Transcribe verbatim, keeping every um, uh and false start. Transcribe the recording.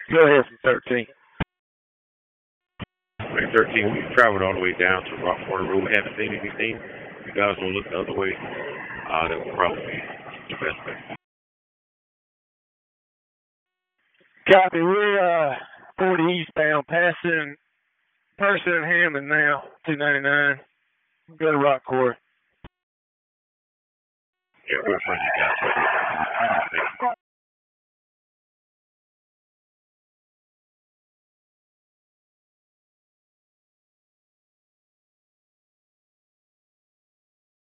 Go ahead from thirteen. Like thirteen, we traveled all the way down to Rock Water Road. We haven't seen anything. If you guys want to look the other way, uh, that would probably be the best bet. Copy. We're uh, forty eastbound, passing Person and Hammond now, two ninety-nine. Go to Rock Quarry. Yeah, we'll find you guys.